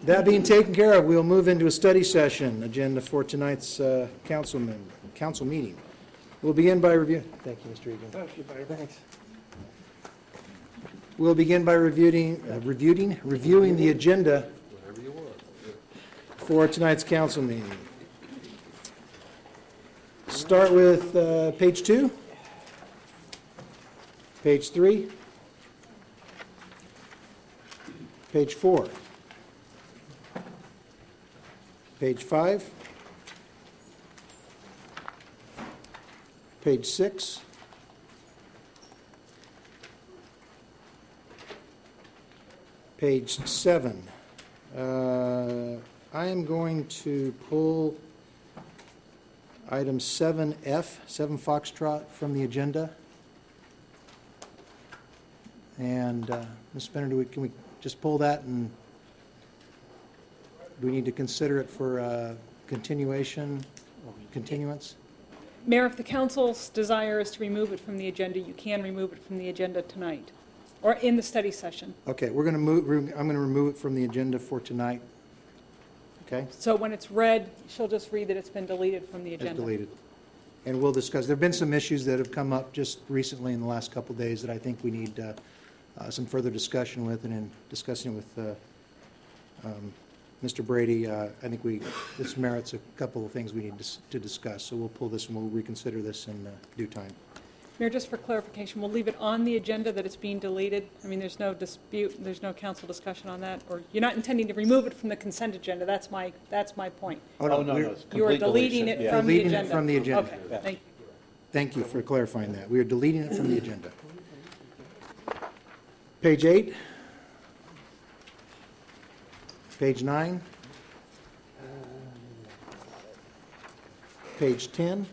That being taken care of, we'll move into a study session agenda for tonight's council meeting. We'll begin by review. Thank you, Mr. Egan. Thank you, Barry. Thanks. We'll begin by reviewing the agenda for tonight's council meeting. Start with page 2, page 3, page 4, page 5, page 6, page 7. I am going to pull item 7F, 7 Foxtrot, from the agenda. And Ms. Spinner, can we just pull that, and do we need to consider it for continuance? Mayor, if the council's desire is to remove it from the agenda, you can remove it from the agenda tonight, or in the study session. Okay, I'm going to remove it from the agenda for tonight. Okay? So when it's read, she'll just read that it's been deleted from the agenda. It's deleted. And we'll discuss. There have been some issues that have come up just recently in the last couple of days that I think we need some further discussion with, and in discussing it with Mr. Brady, I think this merits a couple of things we need to discuss. So we'll pull this and we'll reconsider this in due time. Mayor, just for clarification, we'll leave it on the agenda that it's being deleted. I mean, there's no dispute, there's no council discussion on that, or you're not intending to remove it from the consent agenda. That's my point. Oh, no, You are deleting it from the agenda. Deleting it from the agenda. Okay, thank you. Thank you for clarifying that. We are deleting it from the agenda. Page 8. Page 9. Page 10.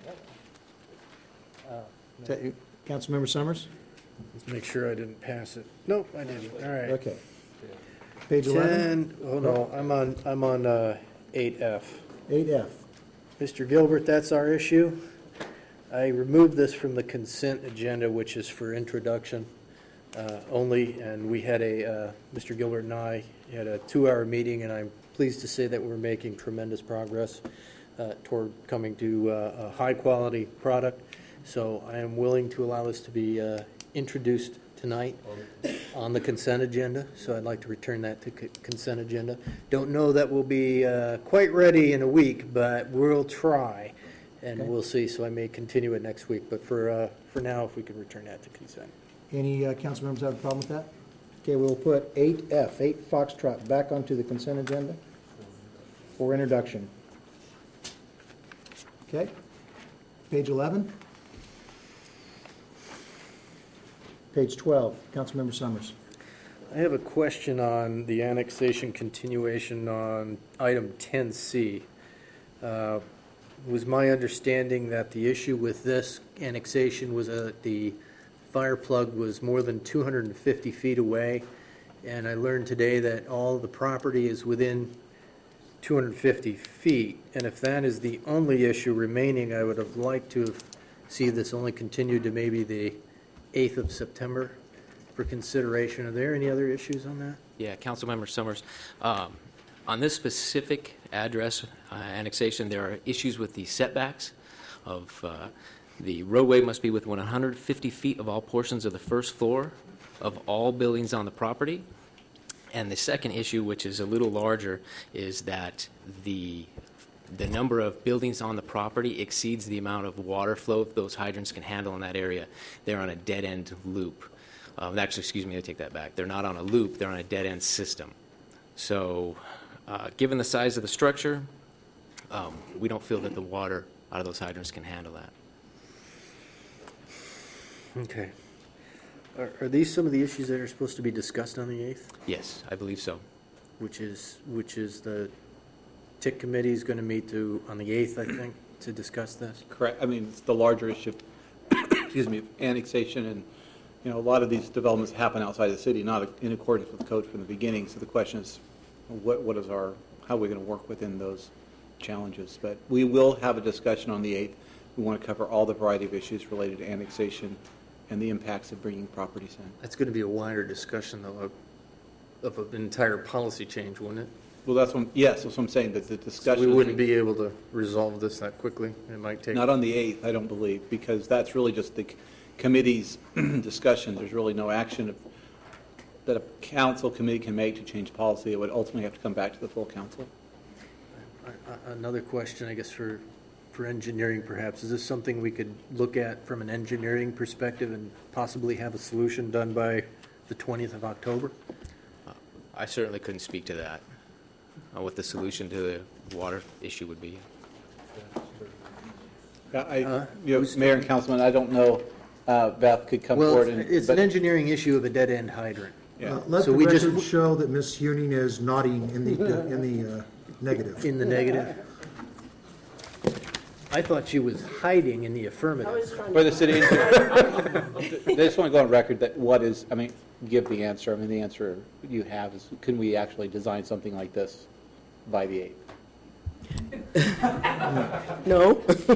Is that you, Councilmember Summers? Let's make sure I didn't pass it. Nope, I didn't. All right. Okay. Page 11. Oh no, I'm on 8F. 8F. Mr. Gilbert, that's our issue. I removed this from the consent agenda, which is for introduction only, and we had Mr. Gilbert and I had a 2-hour meeting, and I'm pleased to say that we're making tremendous progress toward coming to a high-quality product. So I am willing to allow this to be introduced tonight on the consent agenda. So I'd like to return that to consent agenda. Don't know that we'll be quite ready in a week, but we'll try, and we'll see. So I may continue it next week. But for now, if we could return that to consent. Any council members have a problem with that? Okay, we'll put 8F, 8 Foxtrot, back onto the consent agenda for introduction. Okay. Page 11. Page 12, Councilmember Summers. I have a question on the annexation continuation on item 10C. It was my understanding that the issue with this annexation was the fire plug was more than 250 feet away, and I learned today that all the property is within 250 feet, and if that is the only issue remaining, I would have liked to see this only continued to maybe the 8th of September for consideration. Are there any other issues on that? Yeah, Councilmember Summers. On this specific address annexation, there are issues with the setbacks of the roadway must be within 150 feet of all portions of the first floor of all buildings on the property. And the second issue, which is a little larger, is that the number of buildings on the property exceeds the amount of water flow those hydrants can handle in that area. They're on a dead-end loop. Actually, excuse me, I take that back. They're not on a loop. They're on a dead-end system. So given the size of the structure, we don't feel that the water out of those hydrants can handle that. Okay. Are these some of the issues that are supposed to be discussed on the 8th? Yes, I believe so. Which is the TIC committee is going to meet on the 8th, I think, to discuss this? Correct. I mean, it's the larger issue, excuse me, annexation, and a lot of these developments happen outside the city, not in accordance with the code from the beginning. So the question is, how are we going to work within those challenges? But we will have a discussion on the 8th. We want to cover all the variety of issues related to annexation and the impacts of bringing properties in. That's going to be a wider discussion, though, of an entire policy change, wouldn't it? Well, that's what I'm saying, that the So discussion. we wouldn't be able to resolve this that quickly? It might take... Not on the 8th, I don't believe, because that's really just the committee's discussion. There's really no action that a council committee can make to change policy. It would ultimately have to come back to the full council. Another question, I guess, for engineering perhaps. Is this something we could look at from an engineering perspective and possibly have a solution done by the 20th of October? I certainly couldn't speak to that, what the solution to the water issue would be. Mayor and Councilman, I don't know, Beth could come Well, forward. it's an engineering issue of a dead-end hydrant. Yeah. Let So the we just- record show that Ms. Huning is nodding in the negative. In the negative? I thought she was hiding in the affirmative. For the city engineer, I just want to go on record that give the answer. The answer you have is, can we actually design something like this by the 8th? No.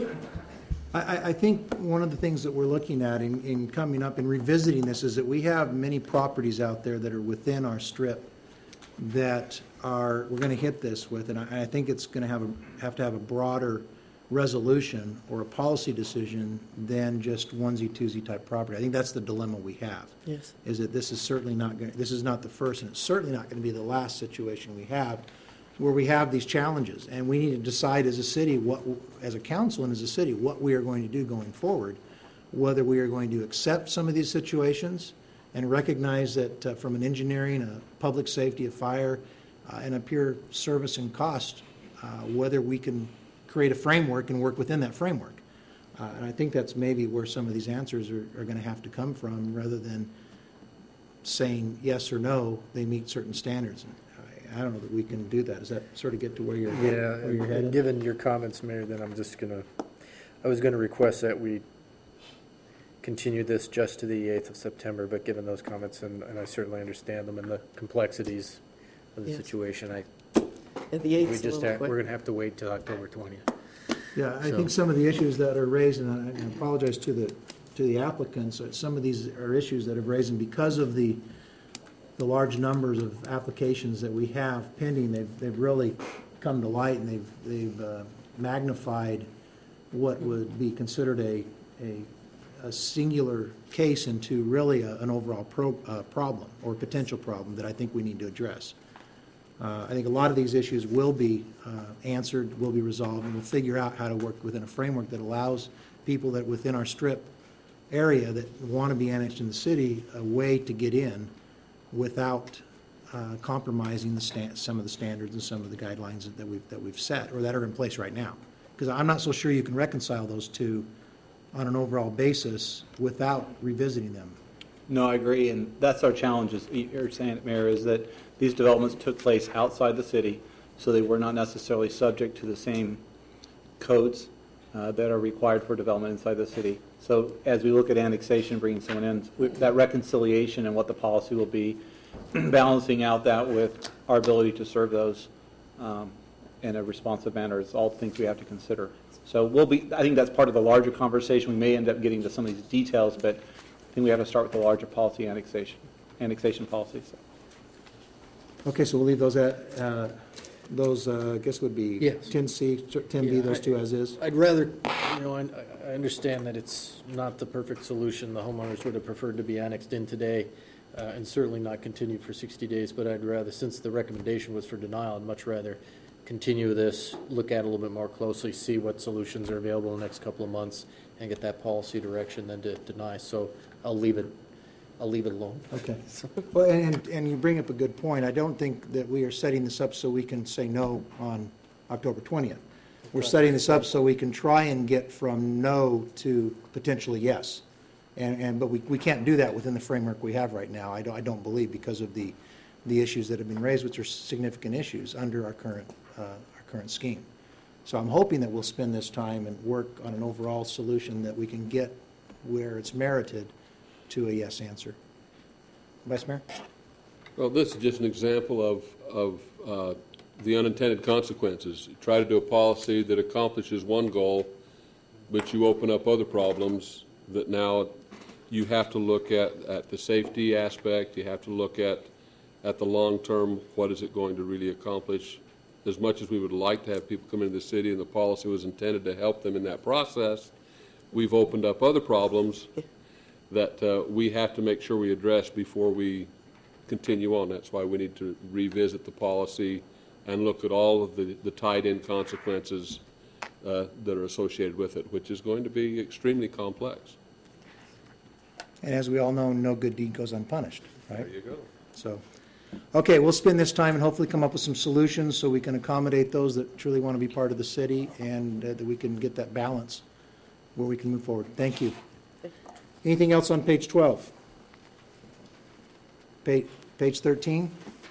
I think one of the things that we're looking at in coming up and revisiting this is that we have many properties out there that are within our strip that we're going to hit this with, and I think it's going to have to have a broader resolution or a policy decision than just onesie-twosie type property. I think that's the dilemma we have. Yes. Is that this is certainly not this is not the first, and it's certainly not going to be the last situation we have where we have these challenges, and we need to decide as a city, as a council and as a city, what we are going to do going forward, whether we are going to accept some of these situations and recognize that from an engineering, a public safety, a fire, and a pure service and cost, whether we can create a framework and work within that framework. And I think that's maybe where some of these answers are going to have to come from, rather than saying yes or no, they meet certain standards. And I don't know that we can do that. Does that sort of get to where you're And headed? given your comments, Mayor, then I was going to request that we continue this just to the 8th of September, but given those comments, and I certainly understand them and the complexities of the Yes. situation, At the 8th, we're going to have to wait till October 20th. Yeah, I So- think some of the issues that are raised, and I apologize to the applicants, some of these are issues that have raised, and because of the large numbers of applications that we have pending, they've really come to light, and they've magnified what would be considered a singular case into really an overall problem or potential problem that I think we need to address. I think a lot of these issues will be answered, will be resolved, and we'll figure out how to work within a framework that allows people that within our strip area that want to be annexed in the city a way to get in without compromising some of the standards and some of the guidelines that we've set or that are in place right now. Because I'm not so sure you can reconcile those two on an overall basis without revisiting them. No, I agree, and that's our challenge, as you're saying, Mayor, is that these developments took place outside the city, so they were not necessarily subject to the same codes that are required for development inside the city. So as we look at annexation, bringing someone in, that reconciliation and what the policy will be, balancing out that with our ability to serve those in a responsive manner, is all things we have to consider. So I think that's part of the larger conversation. We may end up getting to some of these details, but I think we have to start with the larger policy annexation policy. So. Okay, so we'll leave those I guess would be Yes. 10C, 10B, Yeah, those two as is. I'd rather, I understand that it's not the perfect solution. The homeowners would have preferred to be annexed in today and certainly not continue for 60 days, but I'd rather, since the recommendation was for denial, I'd much rather continue this, look at it a little bit more closely, see what solutions are available in the next couple of months, and get that policy direction than to deny. So I'll leave it alone. Okay. Well, and you bring up a good point. I don't think that we are setting this up so we can say no on October 20th. We're setting this up so we can try and get from no to potentially yes. But we can't do that within the framework we have right now, I don't believe, because of the issues that have been raised, which are significant issues under our current scheme. So I'm hoping that we'll spend this time and work on an overall solution that we can get where it's merited to a yes answer. Vice Mayor? Well, this is just an example of the unintended consequences. You try to do a policy that accomplishes one goal, but you open up other problems that now you have to look at the safety aspect, you have to look at at the long term, what is it going to really accomplish? As much as we would like to have people come into the city and the policy was intended to help them in that process, we've opened up other problems that we have to make sure we address before we continue on. That's why we need to revisit the policy and look at all of the tied-in consequences that are associated with it, which is going to be extremely complex. And as we all know, no good deed goes unpunished, right? There you go. So, okay, we'll spend this time and hopefully come up with some solutions so we can accommodate those that truly want to be part of the city and that we can get that balance where we can move forward. Thank you. Anything else on page 12? Page 13?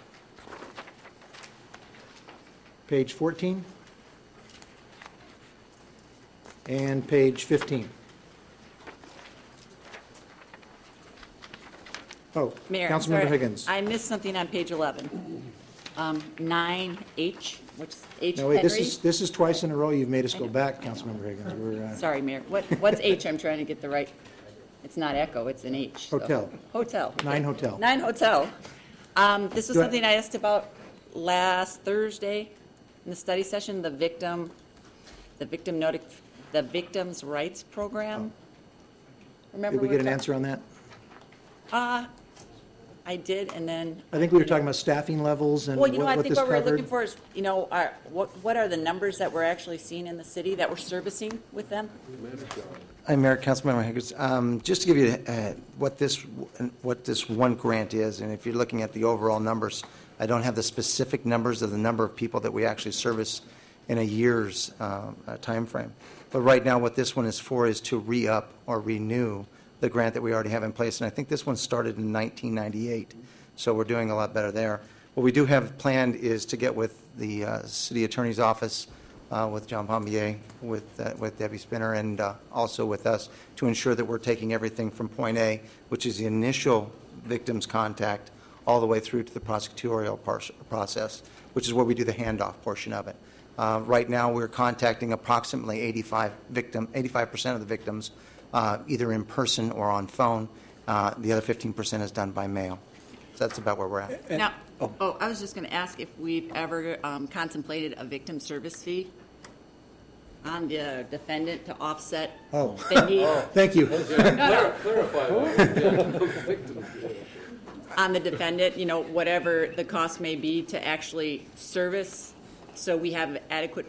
Page 14? And page 15? Oh, Mayor, Councilmember sorry, Higgins. I missed something on page 11. 9H, which is H. No, wait, Henry. this is twice in a row you've made us go back, Councilmember Higgins. We're, Sorry, Mayor. What's H? I'm trying to get the right, it's not Echo, it's an H. so- Hotel. Hotel. okay. 9 Hotel. 9 Hotel. This was Do I- something I asked about last Thursday in the study session, the Victims' Rights Program. Remember Did we get an talk- answer on that? I did, and then. I think we were talking about staffing levels and Well, what I this think what we're covered. looking for is, what are the numbers that we're actually seeing in the city that we're servicing with them? Hi, Mayor, Councilmember Higgins. Just to give you what this one grant is, and if you're looking at the overall numbers, I don't have the specific numbers of the number of people that we actually service in a year's time frame. But right now, what this one is for is to re-up or renew the grant that we already have in place. And I think this one started in 1998, so we're doing a lot better there. What we do have planned is to get with the city attorney's office, with John Pombier, with Debbie Spinner, and also with us to ensure that we're taking everything from point A, which is the initial victim's contact, all the way through to the prosecutorial process, which is where we do the handoff portion of it. Right now, we're contacting approximately 85% of the victims, either in person or on phone. The other 15% is done by mail. So that's about where we're at. Now, I was just going to ask if we've ever contemplated a victim service fee on the defendant to offset Oh. the need Thank you. Clarify that. on the defendant, whatever the cost may be to actually service, so we have adequate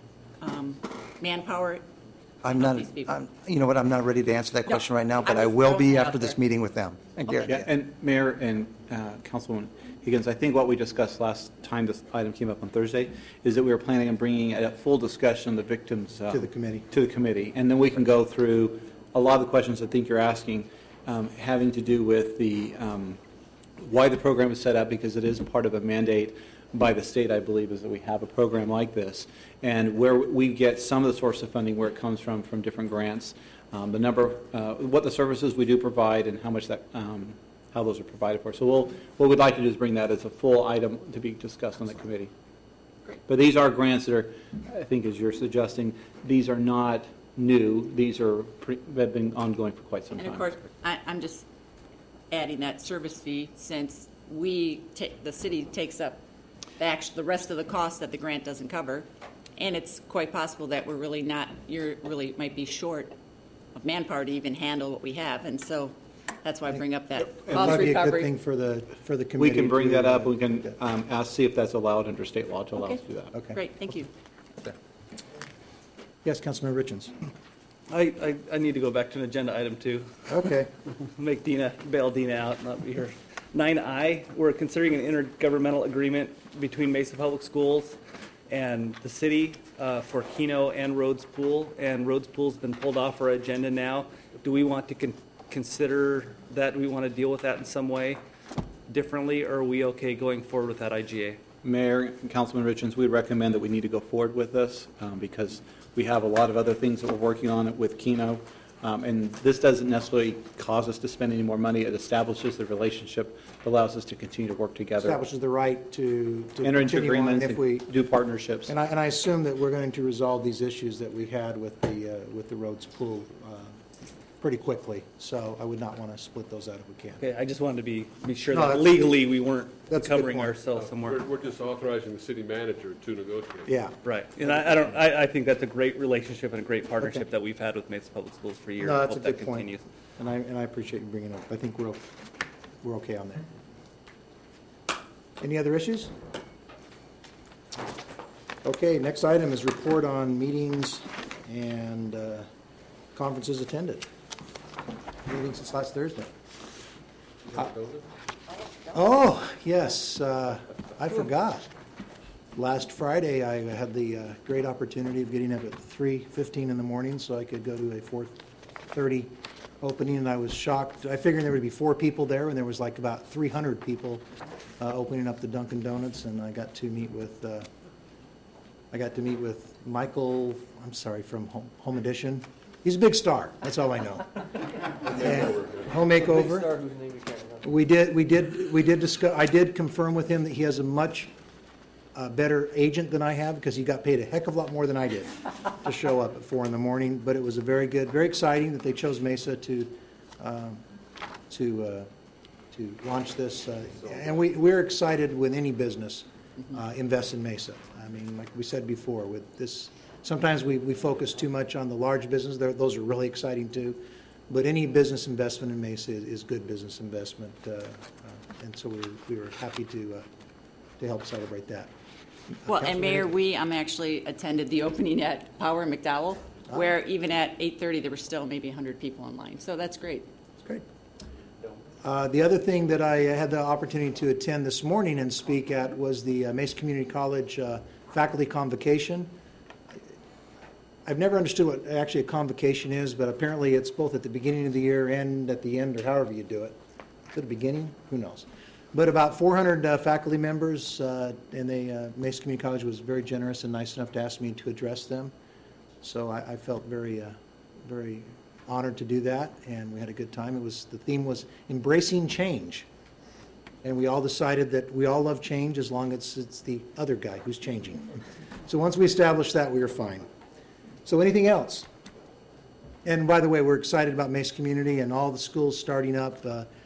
manpower. I'm not, these people. you know what, I'm not ready to answer that question right now, but I I was will throwing be it out after this there. meeting with them. And Garrett, Yeah, and Mayor and Councilwoman Higgins, I think what we discussed last time this item came up on Thursday is that we were planning on bringing a full discussion of the victims To the committee. To the committee, and then we can go through a lot of the questions I think you're asking, having to do with the why the program is set up, because it is part of a mandate by the state, I believe, is that we have a program like this, and where we get some of the source of funding, where it comes from different grants, the number, what the services we do provide, and how much that, how those are provided for. So what we'd like to do is bring that as a full item to be discussed on the committee. But these are grants that are, I think, as you're suggesting, these are not new. These are have been ongoing for quite some time. And of course, I'm just adding that service fee, since the city takes up the rest of the cost that the grant doesn't cover, and it's quite possible that you're really might be short of manpower to even handle what we have, and so that's why I bring up that It cost might be a good recovery. thing for the committee. We can bring to, that up. We can see if that's allowed under state law to allow us to do that. Okay. Great, thank you. Yes, Councilmember Richens. I need to go back to an agenda item two. Okay. Make bail Dina out, not be here. 9I, we're considering an intergovernmental agreement between Mesa Public Schools and the city for Keno and Rhodes Pool, and Rhodes Pool's been pulled off our agenda now. Do we want to consider that? Do we want to deal with that in some way differently, or are we okay going forward with that IGA? Mayor and Councilman Richens, we recommend that we need to go forward with this because we have a lot of other things that we're working on with Keno. And this doesn't necessarily cause us to spend any more money. It establishes the relationship, allows us to continue to work together. Establishes the right to Enter into continue on agreements if we. and do partnerships. And I assume that we're going to resolve these issues that we had with the Rhodes Pool pretty quickly, so I would not want to split those out if we can. Okay, I just wanted to be sure No, that that's- legally we weren't that's a good covering point. ourselves somewhere. We're just authorizing the city manager to negotiate. Yeah. Right, and I think that's a great relationship and a great partnership Okay. that we've had with Mesa Public Schools for years. No, that's a Hope that good point. continues. And I appreciate you bringing it up. I think we're okay on that. Any other issues? Okay, next item is report on meetings and conferences attended. Meetings since last Thursday. Oh, yes, I forgot. Last Friday, I had the great opportunity of getting up at 3:15 in the morning so I could go to a 4:30 opening, and I was shocked. I figured there would be 4 people there, and there was like about 300 people opening up the Dunkin' Donuts, and I got to meet with Michael, I'm sorry, from Home Edition. He's a big star, that's all I know. And Home Makeover. We did discuss, I did confirm with him that he has a much better agent than I have, because he got paid a heck of a lot more than I did to show up at 4 in the morning. But it was a very good, very exciting that they chose Mesa to launch this. And we're excited when any business invests in Mesa. I mean, like we said before, with this, sometimes we focus too much on the large business. Those are really exciting too. But any business investment in Mesa is good business investment. And so we were happy to help celebrate that. Well, and Councilman Mayor, I'm actually attended the opening at Power and McDowell, where even at 8:30, there were still maybe 100 people in line. So that's great. Great. The other thing that I had the opportunity to attend this morning and speak at was the Mesa Community College faculty convocation. I've never understood what actually a convocation is, but apparently it's both at the beginning of the year and at the end, or however you do it. At the beginning? Who knows? But about 400 faculty members, and Mesa Community College was very generous and nice enough to ask me to address them. So I felt very, very honored to do that, and we had a good time. The theme was embracing change, and we all decided that we all love change as long as it's the other guy who's changing. So once we established that, we were fine. So anything else? And by the way, we're excited about Mesa Community and all the schools starting up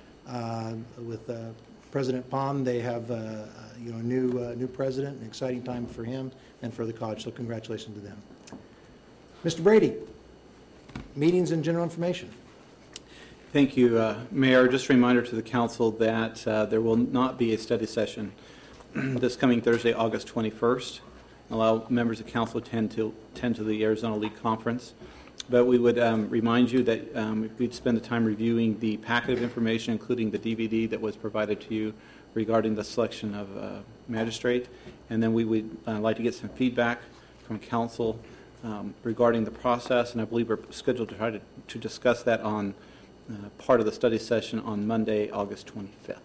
with President Pond. They have a new president, an exciting time for him and for the college, so congratulations to them. Mr. Brady, meetings and general information. Thank you, Mayor. Just a reminder to the council that there will not be a study session this coming Thursday, August 21st. Allow members of council to attend to the Arizona League Conference. But we would remind you that we'd spend the time reviewing the packet of information, including the DVD that was provided to you regarding the selection of magistrate. And then we would like to get some feedback from council regarding the process. And I believe we're scheduled to try to discuss that on part of the study session on Monday, August 25th.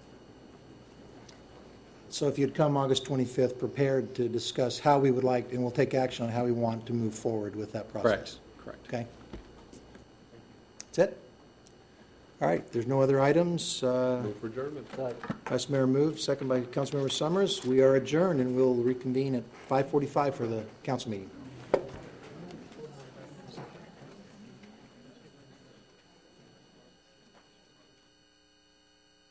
So if you'd come August 25th prepared to discuss how we would like, and we'll take action on how we want to move forward with that process. Correct. Okay. That's it? All right, there's no other items. Move for adjournment. Vice Mayor moved, second by Councilmember Summers. We are adjourned, and we'll reconvene at 5:45 for the council meeting.